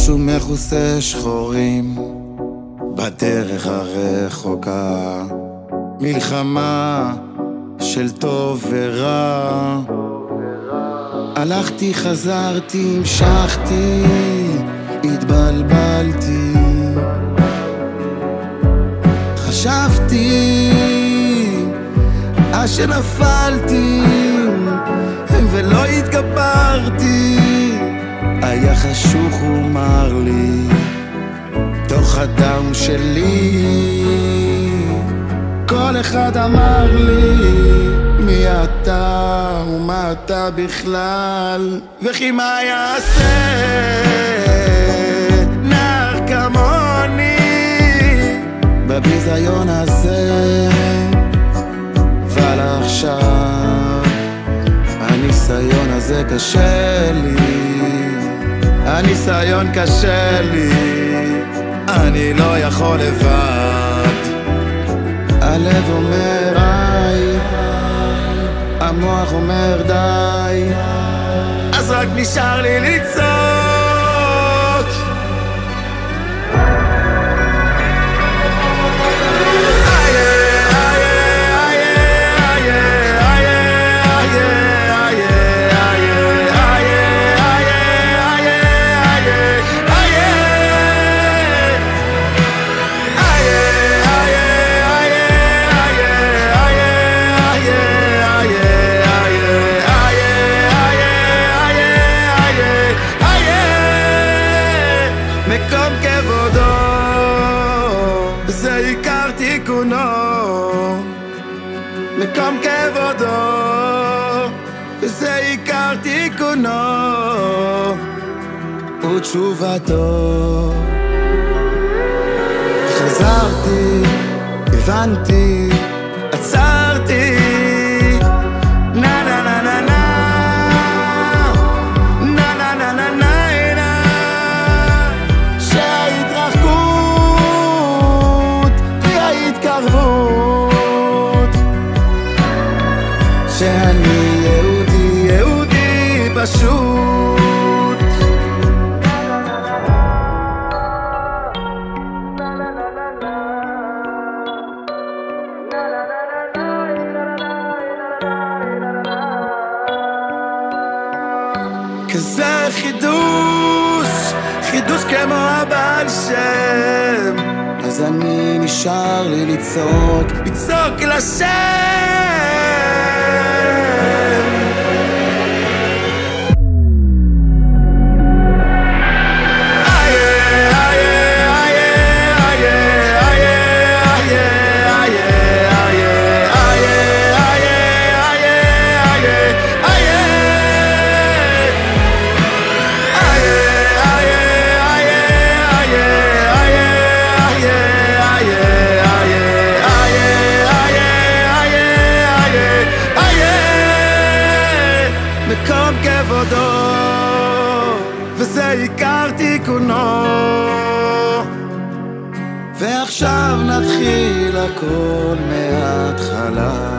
משהו מכוסה שחורים בדרך הרחוקה, מלחמה של טוב ורע. הלכתי, חזרתי, המשכתי, התבלבלתי. חשבתי שנפלתי ולא התגברתי. היה חשוך, הוא אמר לי, תוך הדם שלי כל אחד אמר לי, מי אתה ומה אתה בכלל, וכי מה יעשה נער כמוני בביזיון הזה. אבל עכשיו הניסיון הזה קשה לי, הניסיון קשה לי, אני לא יכול לבד. הלב אומר איי, המוח אומר די, אז רק נשאר לי לצעוק. מקום כבודו זה עיקר תיקונו, מקום כבודו וזה עיקר תיקונו ותשובתו. חזרתי, הבנתי, עצרתי, נה נה נה נה נה שאני יהודי, יהודי פשוט. כזה חידוש, חידוש כמו הבעל שם, אז אני נשאר לי לצעוק, לצעוק לשם. מקום כבודו וזה עיקר תיקונו, ועכשיו נתחיל הכל מההתחלה.